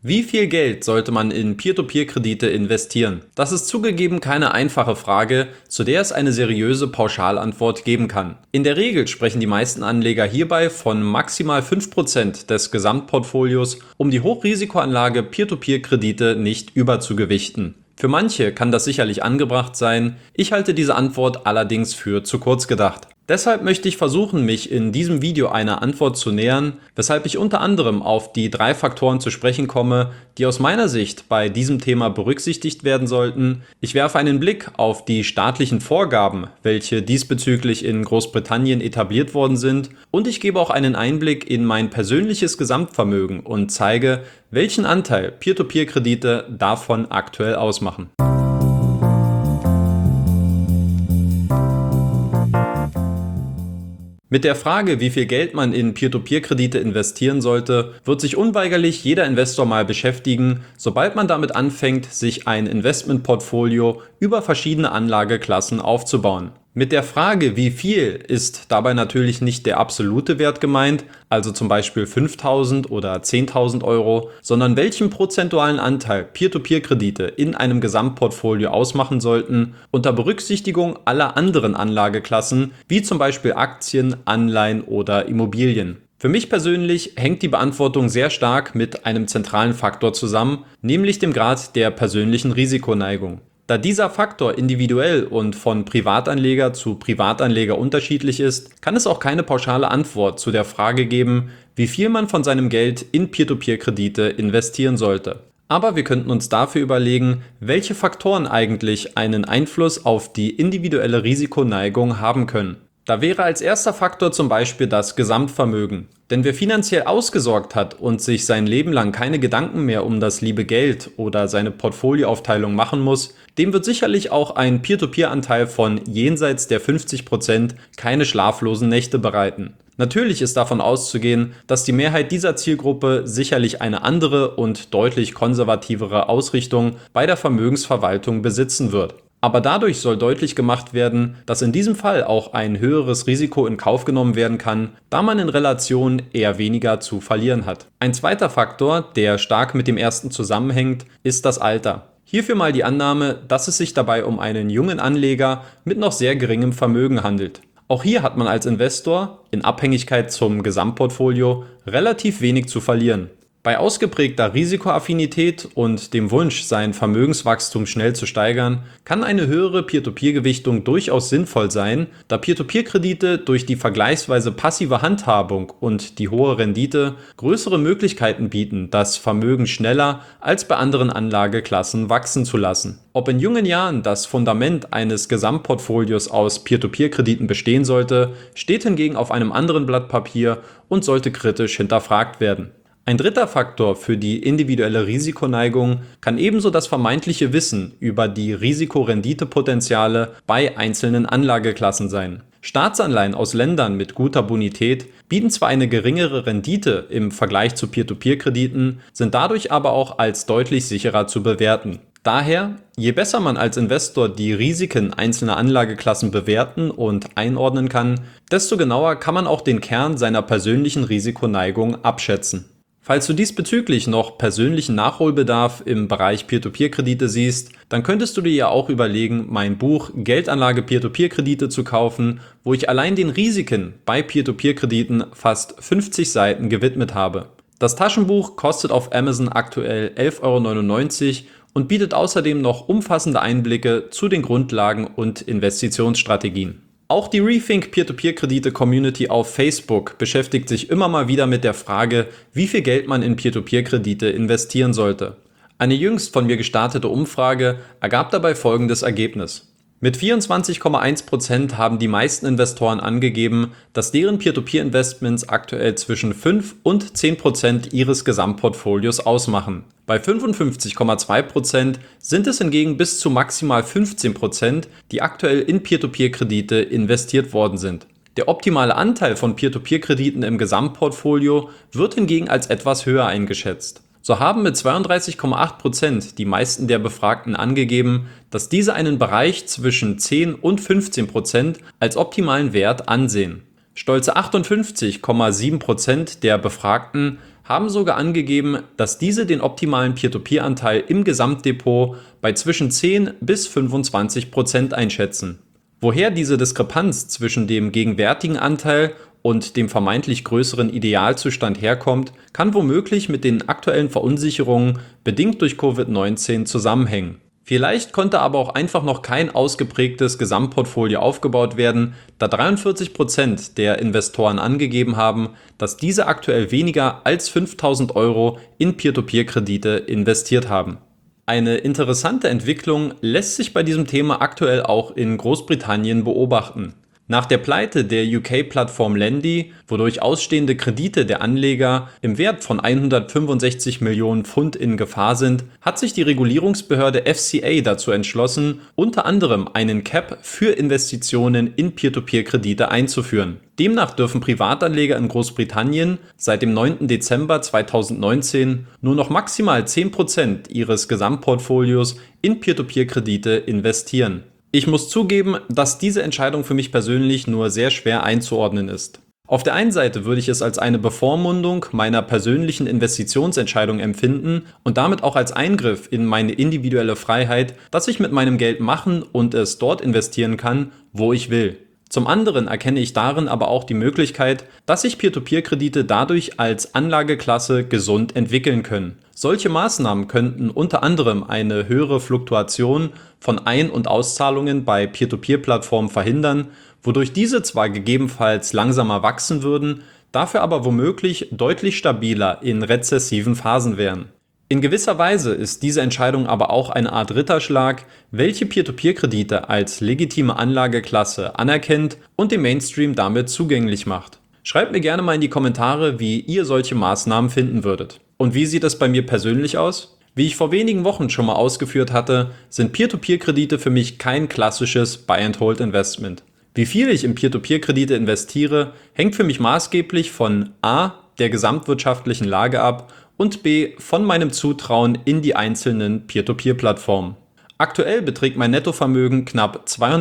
Wie viel Geld sollte man in Peer-to-Peer-Kredite investieren? Das ist zugegeben keine einfache Frage, zu der es eine seriöse Pauschalantwort geben kann. In der Regel sprechen die meisten Anleger hierbei von maximal 5% des Gesamtportfolios, um die Hochrisikoanlage Peer-to-Peer-Kredite nicht überzugewichten. Für manche kann das sicherlich angebracht sein, ich halte diese Antwort allerdings für zu kurz gedacht. Deshalb möchte ich versuchen, mich in diesem Video einer Antwort zu nähern, weshalb ich unter anderem auf die 3 Faktoren zu sprechen komme, die aus meiner Sicht bei diesem Thema berücksichtigt werden sollten. Ich werfe einen Blick auf die staatlichen Vorgaben, welche diesbezüglich in Großbritannien etabliert worden sind, und ich gebe auch einen Einblick in mein persönliches Gesamtvermögen und zeige, welchen Anteil Peer-to-Peer-Kredite davon aktuell ausmachen. Mit der Frage, wie viel Geld man in Peer-to-Peer-Kredite investieren sollte, wird sich unweigerlich jeder Investor mal beschäftigen, sobald man damit anfängt, sich ein Investmentportfolio über verschiedene Anlageklassen aufzubauen. Mit der Frage, wie viel, ist dabei natürlich nicht der absolute Wert gemeint, also zum Beispiel 5.000 oder 10.000 Euro, sondern welchen prozentualen Anteil Peer-to-Peer-Kredite in einem Gesamtportfolio ausmachen sollten, unter Berücksichtigung aller anderen Anlageklassen, wie zum Beispiel Aktien, Anleihen oder Immobilien. Für mich persönlich hängt die Beantwortung sehr stark mit einem zentralen Faktor zusammen, nämlich dem Grad der persönlichen Risikoneigung. Da dieser Faktor individuell und von Privatanleger zu Privatanleger unterschiedlich ist, kann es auch keine pauschale Antwort zu der Frage geben, wie viel man von seinem Geld in Peer-to-Peer-Kredite investieren sollte. Aber wir könnten uns dafür überlegen, welche Faktoren eigentlich einen Einfluss auf die individuelle Risikoneigung haben können. Da wäre als erster Faktor zum Beispiel das Gesamtvermögen. Denn wer finanziell ausgesorgt hat und sich sein Leben lang keine Gedanken mehr um das liebe Geld oder seine Portfolioaufteilung machen muss, dem wird sicherlich auch ein Peer-to-Peer-Anteil von jenseits der 50% keine schlaflosen Nächte bereiten. Natürlich ist davon auszugehen, dass die Mehrheit dieser Zielgruppe sicherlich eine andere und deutlich konservativere Ausrichtung bei der Vermögensverwaltung besitzen wird. Aber dadurch soll deutlich gemacht werden, dass in diesem Fall auch ein höheres Risiko in Kauf genommen werden kann, da man in Relation eher weniger zu verlieren hat. Ein zweiter Faktor, der stark mit dem ersten zusammenhängt, ist das Alter. Hierfür mal die Annahme, dass es sich dabei um einen jungen Anleger mit noch sehr geringem Vermögen handelt. Auch hier hat man als Investor, in Abhängigkeit zum Gesamtportfolio, relativ wenig zu verlieren. Bei ausgeprägter Risikoaffinität und dem Wunsch, sein Vermögenswachstum schnell zu steigern, kann eine höhere Peer-to-Peer-Gewichtung durchaus sinnvoll sein, da Peer-to-Peer-Kredite durch die vergleichsweise passive Handhabung und die hohe Rendite größere Möglichkeiten bieten, das Vermögen schneller als bei anderen Anlageklassen wachsen zu lassen. Ob in jungen Jahren das Fundament eines Gesamtportfolios aus Peer-to-Peer-Krediten bestehen sollte, steht hingegen auf einem anderen Blatt Papier und sollte kritisch hinterfragt werden. Ein dritter Faktor für die individuelle Risikoneigung kann ebenso das vermeintliche Wissen über die Risikorenditepotenziale bei einzelnen Anlageklassen sein. Staatsanleihen aus Ländern mit guter Bonität bieten zwar eine geringere Rendite im Vergleich zu Peer-to-Peer-Krediten, sind dadurch aber auch als deutlich sicherer zu bewerten. Daher, je besser man als Investor die Risiken einzelner Anlageklassen bewerten und einordnen kann, desto genauer kann man auch den Kern seiner persönlichen Risikoneigung abschätzen. Falls du diesbezüglich noch persönlichen Nachholbedarf im Bereich Peer-to-Peer-Kredite siehst, dann könntest du dir ja auch überlegen, mein Buch Geldanlage Peer-to-Peer-Kredite zu kaufen, wo ich allein den Risiken bei Peer-to-Peer-Krediten fast 50 Seiten gewidmet habe. Das Taschenbuch kostet auf Amazon aktuell 11,99 € und bietet außerdem noch umfassende Einblicke zu den Grundlagen und Investitionsstrategien. Auch die Rethink Peer-to-Peer-Kredite-Community auf Facebook beschäftigt sich immer mal wieder mit der Frage, wie viel Geld man in Peer-to-Peer-Kredite investieren sollte. Eine jüngst von mir gestartete Umfrage ergab dabei folgendes Ergebnis. Mit 24,1% haben die meisten Investoren angegeben, dass deren Peer-to-Peer-Investments aktuell zwischen 5 und 10% ihres Gesamtportfolios ausmachen. Bei 55,2% sind es hingegen bis zu maximal 15%, die aktuell in Peer-to-Peer-Kredite investiert worden sind. Der optimale Anteil von Peer-to-Peer-Krediten im Gesamtportfolio wird hingegen als etwas höher eingeschätzt. So haben mit 32,8% die meisten der Befragten angegeben, dass diese einen Bereich zwischen 10 und 15% als optimalen Wert ansehen. Stolze 58,7% der Befragten haben sogar angegeben, dass diese den optimalen Peer-to-Peer-Anteil im Gesamtdepot bei zwischen 10 bis 25% einschätzen. Woher diese Diskrepanz zwischen dem gegenwärtigen Anteil und dem vermeintlich größeren Idealzustand herkommt, kann womöglich mit den aktuellen Verunsicherungen bedingt durch Covid-19 zusammenhängen. Vielleicht konnte aber auch einfach noch kein ausgeprägtes Gesamtportfolio aufgebaut werden, da 43% der Investoren angegeben haben, dass diese aktuell weniger als 5.000 Euro in Peer-to-Peer-Kredite investiert haben. Eine interessante Entwicklung lässt sich bei diesem Thema aktuell auch in Großbritannien beobachten. Nach der Pleite der UK-Plattform Lendy, wodurch ausstehende Kredite der Anleger im Wert von 165 Millionen Pfund in Gefahr sind, hat sich die Regulierungsbehörde FCA dazu entschlossen, unter anderem einen Cap für Investitionen in Peer-to-Peer-Kredite einzuführen. Demnach dürfen Privatanleger in Großbritannien seit dem 9. Dezember 2019 nur noch maximal 10% ihres Gesamtportfolios in Peer-to-Peer-Kredite investieren. Ich muss zugeben, dass diese Entscheidung für mich persönlich nur sehr schwer einzuordnen ist. Auf der einen Seite würde ich es als eine Bevormundung meiner persönlichen Investitionsentscheidung empfinden und damit auch als Eingriff in meine individuelle Freiheit, dass ich mit meinem Geld machen und es dort investieren kann, wo ich will. Zum anderen erkenne ich darin aber auch die Möglichkeit, dass sich Peer-to-Peer-Kredite dadurch als Anlageklasse gesund entwickeln können. Solche Maßnahmen könnten unter anderem eine höhere Fluktuation von Ein- und Auszahlungen bei Peer-to-Peer-Plattformen verhindern, wodurch diese zwar gegebenenfalls langsamer wachsen würden, dafür aber womöglich deutlich stabiler in rezessiven Phasen wären. In gewisser Weise ist diese Entscheidung aber auch eine Art Ritterschlag, welche Peer-to-Peer-Kredite als legitime Anlageklasse anerkennt und dem Mainstream damit zugänglich macht. Schreibt mir gerne mal in die Kommentare, wie ihr solche Maßnahmen finden würdet. Und wie sieht es bei mir persönlich aus? Wie ich vor wenigen Wochen schon mal ausgeführt hatte, sind Peer-to-Peer-Kredite für mich kein klassisches Buy-and-Hold-Investment. Wie viel ich in Peer-to-Peer-Kredite investiere, hängt für mich maßgeblich von a. der gesamtwirtschaftlichen Lage ab und b. von meinem Zutrauen in die einzelnen Peer-to-Peer-Plattformen. Aktuell beträgt mein Nettovermögen knapp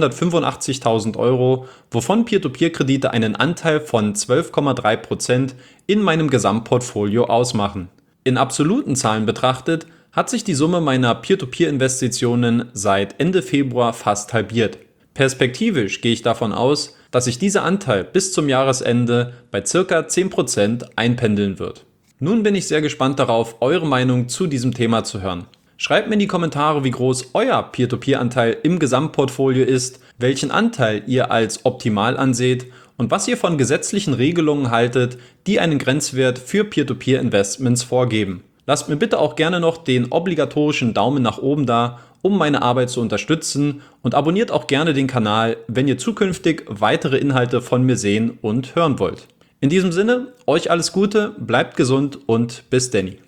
285.000 Euro, wovon Peer-to-Peer-Kredite einen Anteil von 12,3% in meinem Gesamtportfolio ausmachen. In absoluten Zahlen betrachtet hat sich die Summe meiner Peer-to-Peer-Investitionen seit Ende Februar fast halbiert. Perspektivisch gehe ich davon aus, dass sich dieser Anteil bis zum Jahresende bei ca. 10% einpendeln wird. Nun bin ich sehr gespannt darauf, eure Meinung zu diesem Thema zu hören. Schreibt mir in die Kommentare, wie groß euer Peer-to-Peer-Anteil im Gesamtportfolio ist, welchen Anteil ihr als optimal anseht und was ihr von gesetzlichen Regelungen haltet, die einen Grenzwert für Peer-to-Peer-Investments vorgeben. Lasst mir bitte auch gerne noch den obligatorischen Daumen nach oben da, um meine Arbeit zu unterstützen, und abonniert auch gerne den Kanal, wenn ihr zukünftig weitere Inhalte von mir sehen und hören wollt. In diesem Sinne, euch alles Gute, bleibt gesund und bis Denny.